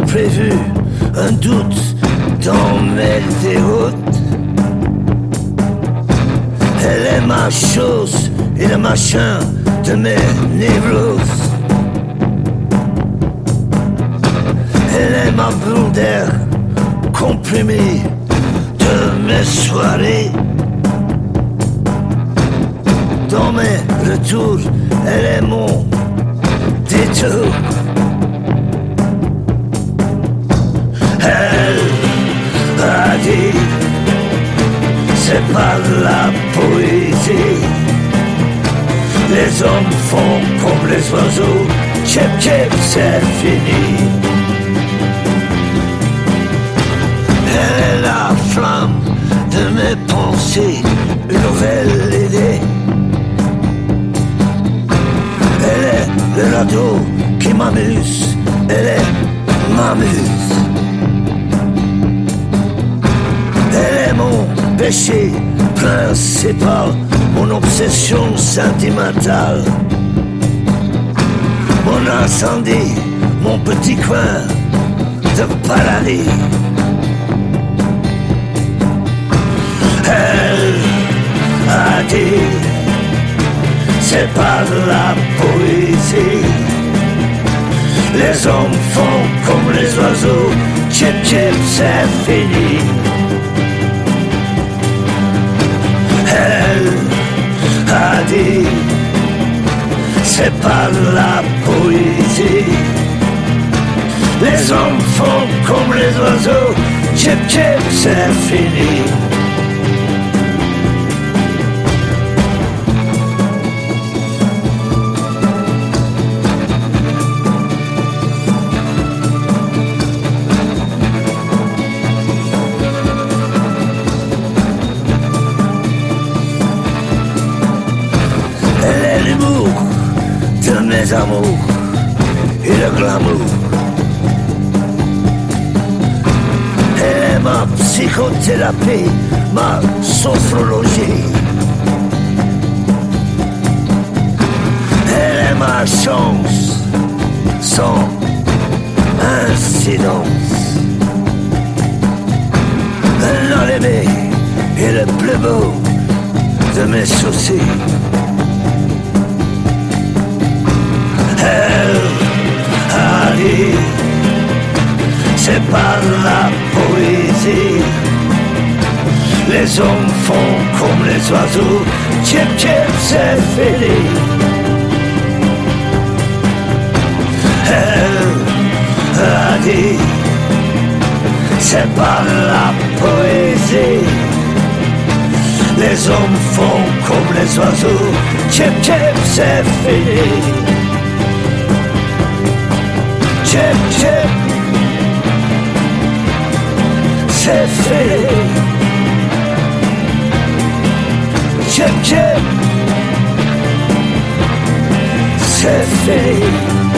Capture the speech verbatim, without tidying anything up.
imprévu, un doute dans mes déroutes. Elle est ma chose et le machin de mes névroses. Elle est ma boule d'air comprimée de mes soirées. Dans mes retours, elle est mon détour. Elle a dit, c'est pas de la poésie. Les hommes font comme les oiseaux, chip chip, c'est fini. Elle est la flamme de mes pensées, une nouvelle idée. Elle est le radeau qui m'amuse, elle est m'amuse. Elle est mon péché principal, mon obsession sentimentale, mon incendie, mon petit coin de paradis. Elle a dit, c'est pas de la poésie. Les hommes font comme les oiseaux, chip chip, c'est fini. Elle a dit, c'est pas de la poésie. Les hommes font comme les oiseaux, chip chip, c'est fini. Mes amours et le glamour. Elle est ma psychothérapie, ma sophrologie. Elle est ma chance sans incidence. Elle a l'aimé et le plus beau de mes soucis. Elle a dit, c'est pas la poésie. Les hommes font comme les oiseaux, chip chip, c'est fini. Elle a dit, c'est pas la poésie. Les hommes font comme les oiseaux, chip chip, c'est fini. Chip, chip, c'est fini. Chip, chip, c'est fini.